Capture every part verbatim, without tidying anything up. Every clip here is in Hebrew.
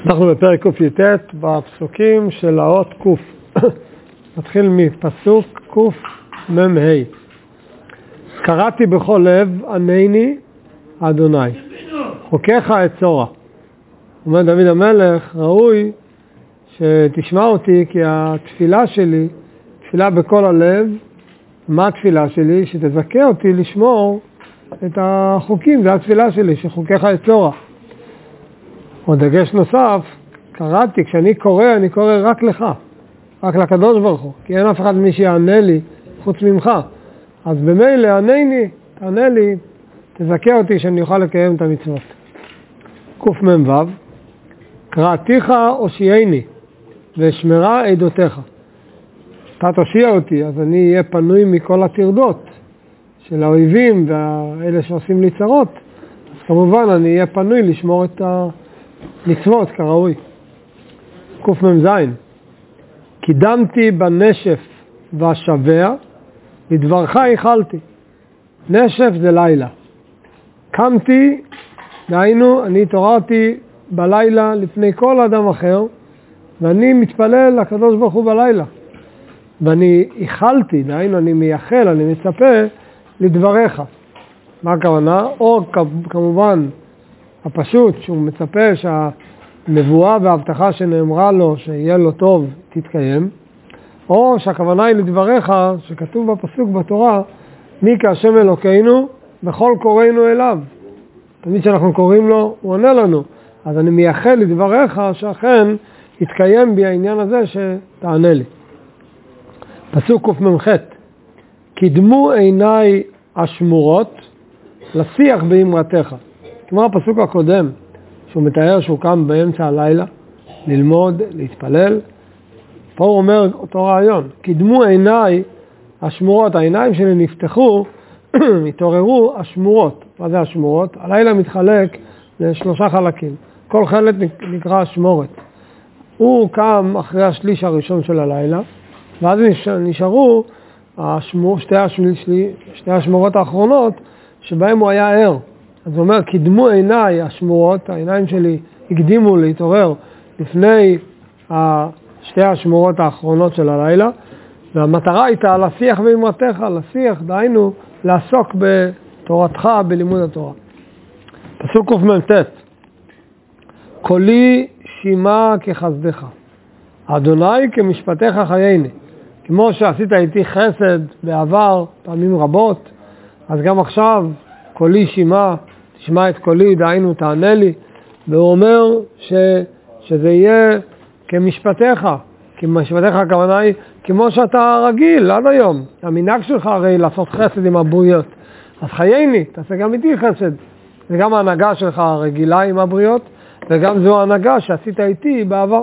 אנחנו בפרק ק"ט בפסוקים של האות ק'. נתחיל מפסוק קמ"ה. קראתי בכל לב ענני אדוני, חוקך אצורה. אומר דוד המלך, ראוי שתשמע אותי, כי התפילה שלי, תפילה בכל הלב. מה התפילה שלי? שתזכה אותי לשמור את החוקים, זה התפילה שלי, שחוקך אצורה. עוד דגש נוסף, קראתי, כשאני קורא, אני קורא רק לך, רק לקדוש ברוך הוא, כי אין אף אחד מי שיענה לי חוץ ממך. אז במילא ענני, תענה לי, תזכה אותי שאני אוכל לקיים את המצוות. קמ"ו, קראתיך הושיעני ושמרה עדותיך. אתה תושיע אותי, אז אני אהיה פנוי מכל הטרדות של האויבים והאלה שעושים לי צרות. אז כמובן אני אהיה פנוי לשמור את המצוות כראוי. קמ"ז, קידמתי בנשף והשבע, לדברך איכלתי. נשף זה לילה. קמתי, דהיינו, אני התעוררתי בלילה לפני כל אדם אחר, ואני מתפלל לקדוש ברוך הוא בלילה. ואני איכלתי, דהיינו, אני מייחל, אני מצפה לדבריך. מה הכוונה? או כמובן הפשוט שהוא מצפה שהנבואה וההבטחה שנאמרה לו שיהיה לו טוב תתקיים, או שהכוונה היא לדבריך שכתוב בפסוק בתורה, מי כהשם אלוקינו בכל קוראינו אליו. תמיד שאנחנו קוראים לו הוא עונה לנו, אז אני מייחל לדבריך שאכן יתקיים בי העניין הזה שתענה לי. פסוק קמ"ח, קידמו עיניי השמורות לשיח באמרתך. כמו הפסוק הקודם, שהוא מתאר שהוא קם באמצע הלילה, ללמוד, להתפלל. פה הוא אומר אותו רעיון, קידמו עיניי השמורות, העיניים שלי נפתחו, התעוררו השמורות. מה זה השמורות? הלילה מתחלק לשלושה חלקים. כל חלק נקרא השמורת. הוא קם אחרי השליש הראשון של הלילה, ואז נשארו השמור, שתי, השמור, שתי השמורות האחרונות שבהם הוא היה ער. אז הוא אומר, קידמו עיניי השמורות, העיניים שלי הקדימו להתעורר לפני שתי השמורות האחרונות של הלילה, והמטרה הייתה לשיח באמרתך, לשיח, דהיינו, לעסוק בתורתך, בלימוד התורה. פסוק קמ"ט, קולי שימה כחסדך, אדוני כמשפטך חייני. כמו שעשית איתי חסד בעבר פעמים רבות, אז גם עכשיו קולי שימה, תשמע את קולי, דהיינו תענה לי. והוא אומר ש, שזה יהיה כמשפטך, כמשפטך הכוונה היא כמו שאתה רגיל עד היום. המנהג שלך הרי לעשות חסד עם הבריות, אז חייני, תעשה גם איתי חסד. זה גם ההנהגה שלך הרגילה עם הבריות, וגם זו ההנהגה שעשית איתי בעבר.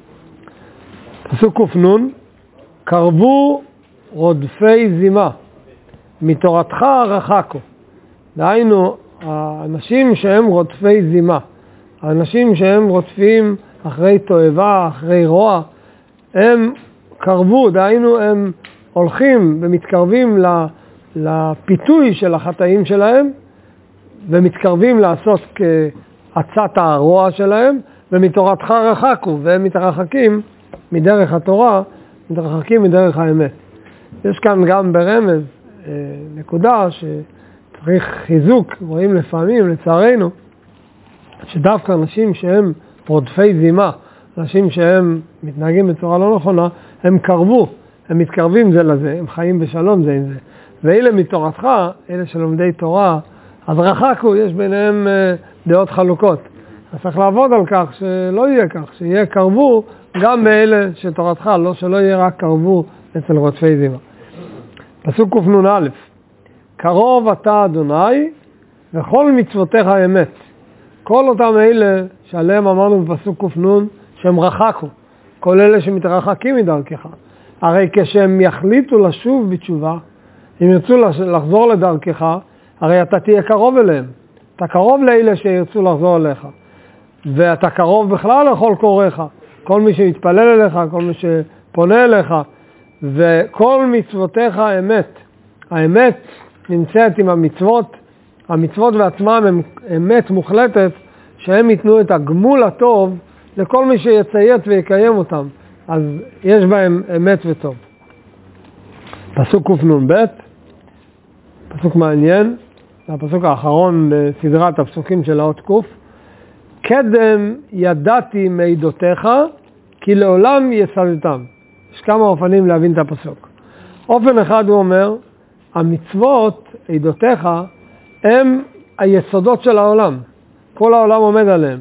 פסוק קנ"ן, קרבו רודפי זימה, מתורתך רחקו. דהיינו, האנשים שהם רודפי זימה, האנשים שהם רודפים אחרי תועבה, אחרי רוע, הם קרבו, דהיינו הם הולכים ומתקרבים לפיתוי של החטאים שלהם, ומתקרבים לעשות כעצת הרוע שלהם, ומתורתך רחקו, והם מתרחקים מדרך התורה, מתרחקים מדרך האמת. יש כאן גם ברמז נקודה שצריך חיזוק, רואים לפעמים, לצערנו, שדווקא אנשים שהם רודפי זימה, אנשים שהם מתנהגים בצורה לא נכונה, הם קרבו, הם מתקרבים זה לזה, הם חיים בשלום זה עם זה. ואלה מתורתך, אלה שלומדי תורה, אז רחקו, יש ביניהם דעות חלוקות. אז צריך לעבוד על כך שלא יהיה כך, שיהיה קרבו גם באלה שתורתך, לא שלא יהיה רק קרבו אצל רודפי זימה. פסוק קנ"א, קרוב אתה אדוני וכל מצוותיך אמת. כל אותם אלה שעליהם אמרנו בפסוק קנ"ן שהם רחקו, כל אלה שמתרחקים מדרכך. הרי כשהם יחליטו לשוב בתשובה, אם ירצו לחזור לדרכך, הרי אתה תהיה קרוב אליהם. אתה קרוב לאלה שירצו לחזור אליך. ואתה קרוב בכלל לכל קוראיך. כל מי שמתפלל אליך, כל מי שפונה אליך. וכל מצוותיך אמת. האמת נמצאת עם המצוות. המצוות בעצמם הם אמת מוחלטת, שהם ייתנו את הגמול הטוב לכל מי שיציית ויקיים אותם, אז יש בהם אמת וטוב. פסוק קנ"ב, פסוק מעניין, זה הפסוק האחרון בסדרת הפסוקים של האות קוף. קדם ידעתי מעדותיך, כי לעולם יסדתם. יש כמה אופנים להבין את הפסוק. אופן אחד הוא אומר, המצוות, עדותיך, הם היסודות של העולם. כל העולם עומד עליהם.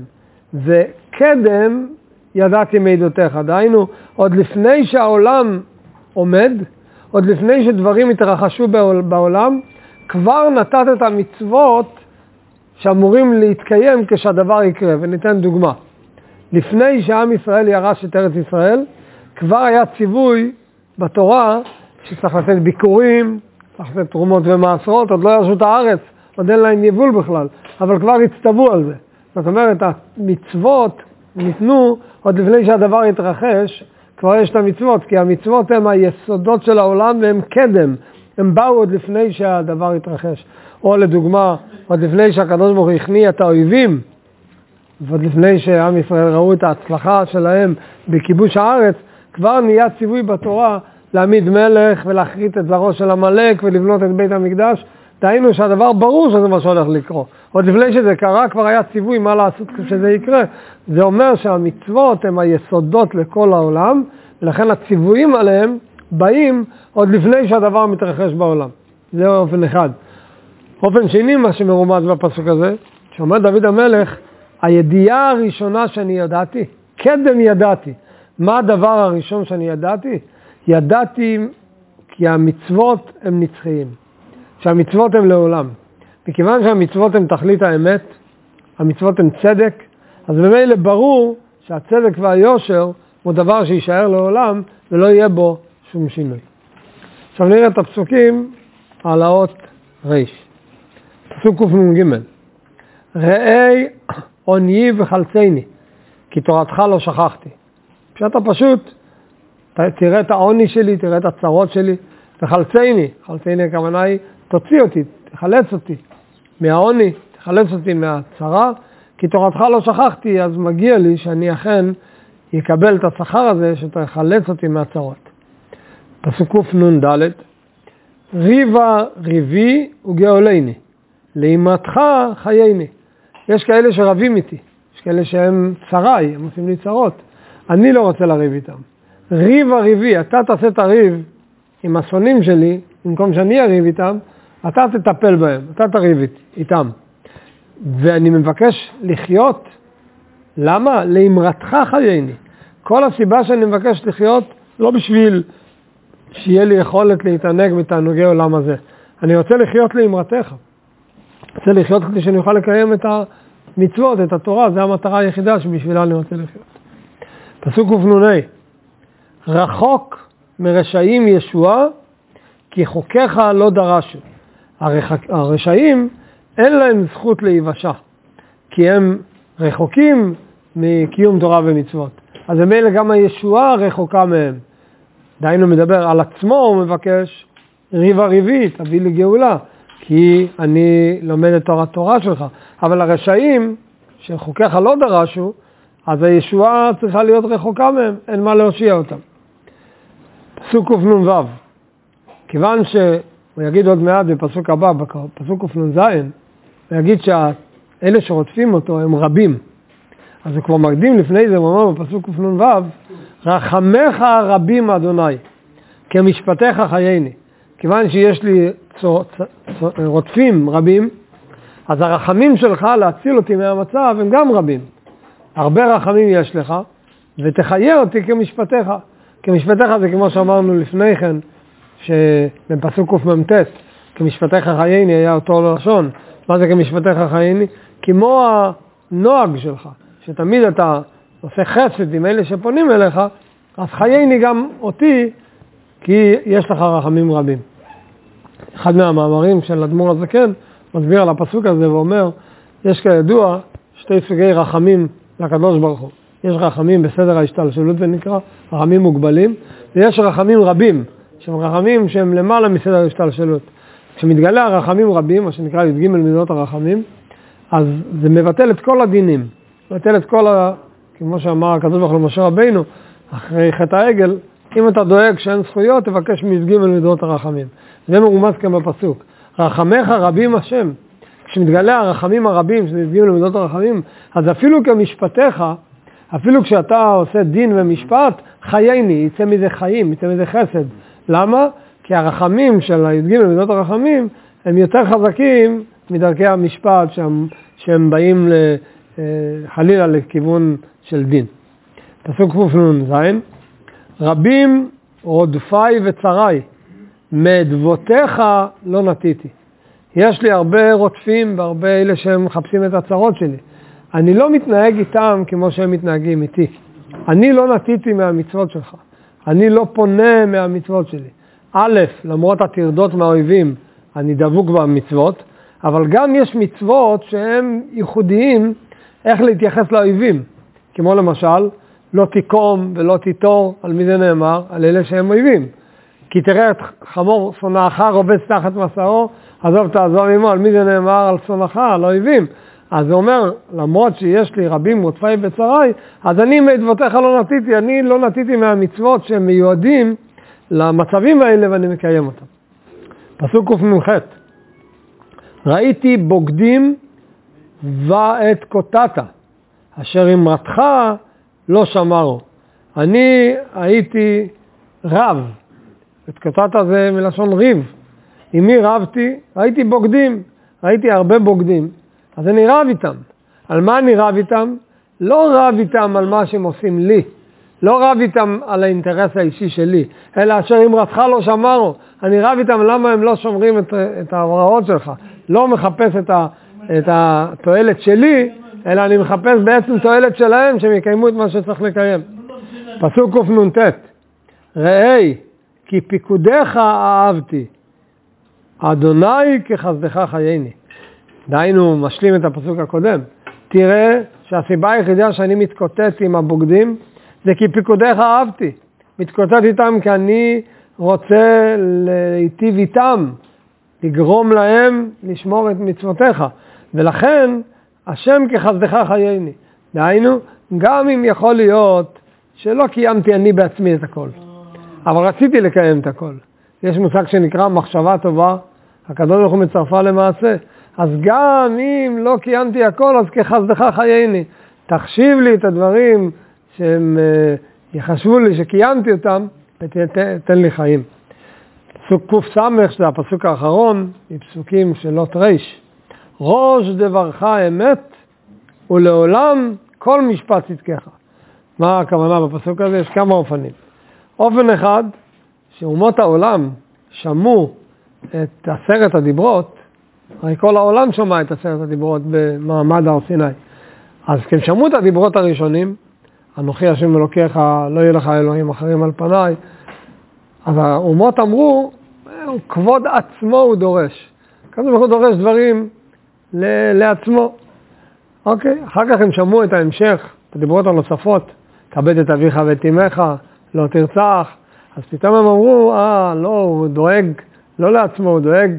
וקדם ידעתי מעדותיך. דהיינו, עוד לפני שהעולם עומד, עוד לפני שדברים התרחשו בעולם, כבר נתת את המצוות שאמורים להתקיים כשהדבר יקרה. וניתן דוגמה. לפני שעם ישראל ירש את ארץ ישראל, כבר היה ציווי בתורה שצריך לתת ביקורים, צריך לתת תרומות ומעשרות, עוד לא ירשו את הארץ, עוד אין להם יבול בכלל, אבל כבר הצטוו על זה. זאת אומרת, המצוות ניתנו עוד לפני שהדבר יתרחש, כבר יש את המצוות, כי המצוות הן היסודות של העולם והם קדם, הם באו עוד לפני שהדבר יתרחש. או לדוגמה, עוד לפני שהקדוש ברוך הוא הכניע את האויבים, ועוד לפני שעם ישראל ראו את ההצלחה שלהם בכיבוש הארץ, כבר נהיה ציווי בתורה להעמיד מלך ולהחריט את זרעו של עמלק ולבנות את בית המקדש. דהיינו שהדבר ברור שזה מה שהולך לקרות. עוד לפני שזה קרה כבר היה ציווי מה לעשות כשזה יקרה. זה אומר שהמצוות הן היסודות לכל העולם, ולכן הציוויים עליהם באים עוד לפני שהדבר מתרחש בעולם. זה אופן אחד. אופן שני, מה שמרומז בפסוק הזה, שאומר דוד המלך, הידיעה הראשונה שאני ידעתי, קדם ידעתי. מה הדבר הראשון שאני ידעתי? ידעתי כי המצוות הם נצחיים, שהמצוות הם לעולם. מכיוון שהמצוות הם תכלית האמת, המצוות הם צדק, אז במילא ברור שהצדק והיושר הוא דבר שישאר לעולם ולא יהיה בו שום שינוי. עכשיו נראה את הפסוקים על האות ריש. פסוק קנ"ג. ראי עוני וחלצני, כי תורתך לא שכחתי. פשוט פשוט, תראה את העוני שלי, תראה את הצרות שלי, וחלצני, חלצני הכוונה היא, תוציא אותי, תחלץ אותי מהעוני, תחלץ אותי מהצרה, כי תורתך לא שכחתי, אז מגיע לי שאני אכן יקבל את השכר הזה, שתחלץ אותי מהצרות. פסוק קנ"ד, ריבה ריבי וגאולני, לאמתך חייני. יש כאלה שרבים איתי, יש כאלה שהם צריי, הם עושים לי צרות. אני לא רוצה לריב איתם. ריב הריבי, אתה תעשה את הריב עם השונאים שלי, במקום שאני אריב איתם, אתה תטפל בהם, אתה תריב איתם. ואני מבקש לחיות, למה? לאמרתך חייני. כל הסיבה שאני מבקש לחיות, לא בשביל שיהיה לי יכולת להתענג בתענוגי עולם הזה. אני רוצה לחיות לאמרתך. רוצה לחיות כדי שאני אוכל לקיים את המצוות, את התורה, זו המטרה היחידה שבשבילה אני רוצה לחיות. פסוק קנ"ה, רחוק מרשעים ישועה, כי חוקיך לא דרשו. הרשעים אין להם זכות להיוושע, כי הם רחוקים מקיום תורה ומצוות. אז במילא גם הישועה רחוקה מהם. דהיינו מדבר על עצמו, הוא מבקש, ריבה ריבי, תביא לי גאולה, כי אני לומד את תורת תורה שלך. אבל הרשעים, שחוקיך לא דרשו, אז הישועה צריכה להיות רחוקה מהם, אין מה להושיע אותם. פסוק קנ"ו, כיוון שהוא יגיד עוד מעט בפסוק הבא, בפסוק קנ"ז, הוא יגיד שאלה שרודפים אותו הם רבים. אז הוא כבר מקדים לפני זה, הוא אומר בפסוק קנ"ו, רחמך רבים אדוני, כמשפטיך חייני. כיוון שיש לי צור, צור, רודפים רבים, אז הרחמים שלך להציל אותי מהמצב הם גם רבים. הרבה רחמים יש לך, ותחיה אותי כמשפטיך. כמשפטיך זה כמו שאמרנו לפני כן, שבפסוק קמ"ט, כמשפטיך חייני היה אותו לשון. מה זה כמשפטיך חייני? כמו הנוהג שלך, שתמיד אתה עושה חסד עם אלה שפונים אליך, אז חייני גם אותי, כי יש לך רחמים רבים. אחד מהמאמרים של אדמו"ר הזקן מסביר על הפסוק הזה ואומר, יש כידוע שתי סוגי רחמים לקדוש ברוך הוא. יש רחמים בסדר ההשתלשלות זה נקרא, רחמים מוגבלים, ויש רחמים רבים, שהם רחמים שהם למעלה מסדר ההשתלשלות. כשמתגלה הרחמים רבים, מה שנקרא י"ג מידות הרחמים, אז זה מבטל את כל הדינים, מבטל את כל כמו שאמר הקדוש ברוך הוא למשה רבינו, אחרי חטא העגל, אם אתה דואג שאין זכויות, תבקש מג' מידות הרחמים. זה מרומז כאן בפסוק. רחמך רבים השם. כשמתגלה הרחמים הרבים, שנפגעים למידות הרחמים, אז אפילו כמשפטיך, אפילו כשאתה עושה דין ומשפט, חייני, יצא מזה חיים, יצא מזה חסד. למה? כי הרחמים של הי"ג למידות הרחמים, הם יותר חזקים מדרכי המשפט, שהם, שהם באים חלילה לכיוון של דין. פסוק קנ"ז, רבים רודפיי וצריי, מעדבותיך לא נתיתי. יש לי הרבה רודפים והרבה אלה שהם מחפשים את הצרות שלי. אני לא מתנהג איתם כמו שהם מתנהגים איתי. אני לא נתיתי מהמצוות שלך. אני לא פונה מהמצוות שלי. א', למרות התרדות מהאויבים, אני דבוק במצוות, אבל גם יש מצוות שהם ייחודיים איך להתייחס לאויבים. כמו למשל, לא תיקום ולא תיתור, על מי זה נאמר? על אלה שהם אויבים. כי תראה את חמור שונאך רובץ תחת מסעו, עזוב תעזוב עמו, על מי זה נאמר? על שונאך, על אויבים. אז זה אומר, למרות שיש לי רבים רודפיי וצריי, אז אני מעדבותיך לא נתיתי, אני לא נתיתי מהמצוות שהם מיועדים למצבים האלה ואני מקיים אותם. פסוק קנ"ח, ראיתי בוגדים ואת קוטעת, אשר אמרתך לא שמרו. אני הייתי רב, את קוטעת זה מלשון ריב. עם מי רבתי? ראיתי בוגדים, ראיתי הרבה בוגדים, אז אני רב איתם. על מה אני רב איתם? לא רב איתם על מה שהם עושים לי, לא רב איתם על האינטרס האישי שלי, אלא אשר אמרתך לא שמרו. אני רב איתם למה הם לא שומרים את, את ההוראות שלך. לא מחפש את, ה, את התועלת שלי, אלא אני מחפש בעצם תועלת שלהם, שהם יקיימו את מה שצריך לקיים. פסוק קנ"ט, ראי, כי פיקודיך אהבתי, אדוני כחסדך חייני. דהיינו, משלים את הפסוק הקודם. תראה שהסיבה היחידה שאני מתקוטט עם הבוגדים, זה כי פיקודיך אהבתי. מתקוטט איתם כי אני רוצה להיטיב איתם, לגרום להם לשמור את מצוותיך. ולכן, השם כחסדך חייני. דהיינו, גם אם יכול להיות שלא קיימתי אני בעצמי את הכל, אבל רציתי לקיים את הכל. יש מושג שנקרא מחשבה טובה, הקדוש ברוך הוא מצרפה למעשה. אז גם אם לא קיימתי הכל, אז כחסדך חייני. תחשיב לי את הדברים שהם יחשבו לי שקיימתי אותם, ותתן לי חיים. פסוק ק"ס, שזה הפסוק האחרון, בפסוקים של לוט ריש. ראש דברך אמת, ולעולם כל משפט צדקך. מה הכוונה בפסוק הזה? יש כמה אופנים. אופן אחד, שאומות העולם שמעו את עשרת הדיברות, הרי כל העולם שומע את עשרת הדיברות במעמד הר סיני. אז כשהם שמעו את הדיברות הראשונים, אנוכי השם אלוקיך, לא יהיה לך אלוהים אחרים על פניי, אז האומות אמרו, כבוד עצמו הוא דורש. כזה הוא דורש דברים לעצמו. אוקיי, אחר כך הם שמעו את ההמשך, את הדיברות הנוספות, כבד את אביך ואת אמך, לא תרצח. אז פתאום הם אמרו, אה, לא, הוא דואג, לא לעצמו, הוא דואג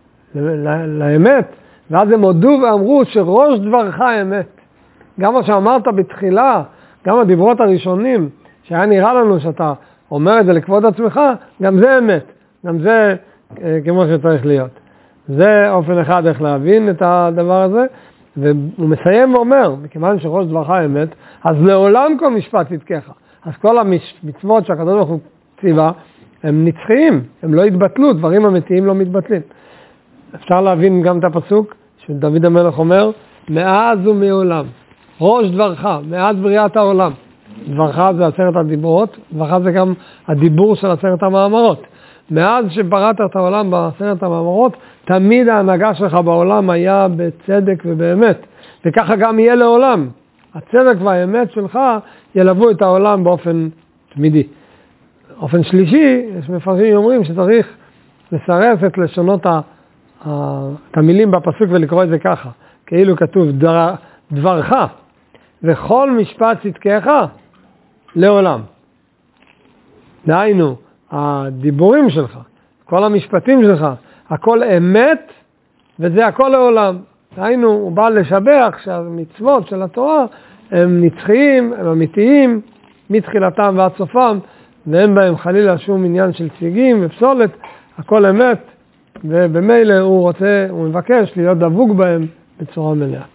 לאמת. ואז הם הודו ואמרו שראש דברך אמת. גם מה שאמרת בתחילה, גם הדיברות הראשונים, שהיה נראה לנו שאתה אומר את זה לכבוד עצמך, גם זה אמת. גם זה אה, כמו שצריך להיות. זה אופן אחד איך להבין את הדבר הזה. והוא מסיים ואומר, מכיוון שראש דברך אמת, אז לעולם כל משפט צדקך. אז כל המצוות שהקדוש ברוך הוא ציווה, הם נצחיים, הם לא יתבטלו, דברים אמיתיים לא מתבטלים. אפשר להבין גם את הפסוק שדוד המלך אומר, מאז ומעולם, ראש דברך, מאז בריאת העולם. דברך זה עשרת הדיברות, דברך זה גם הדיבור של עשרת המאמרות. מאז שבראת את העולם בעשרת המאמרות, תמיד ההנהגה שלך בעולם היה בצדק ובאמת. וככה גם יהיה לעולם. הצדק והאמת שלך ילוו את העולם באופן תמידי. באופן שלישי, יש מפרשים אומרים שצריך לסרס את לשונות את המילים בפסוק ולקרוא את זה ככה. כאילו כתוב דבר, דברך וכל משפט צדקך לעולם. דהיינו, הדיבורים שלך, כל המשפטים שלך, הכל אמת, וזה הכל לעולם. דהיינו, הוא בא לשבח שהמצוות של התורה הם נצחיים, הם אמיתיים, מתחילתם ועד סופם, ואין בהם חלילה שום עניין של ציגים ופסולת, הכל אמת, ובמילא הוא רוצה, הוא מבקש להיות דבוק בהם בצורה מלאה.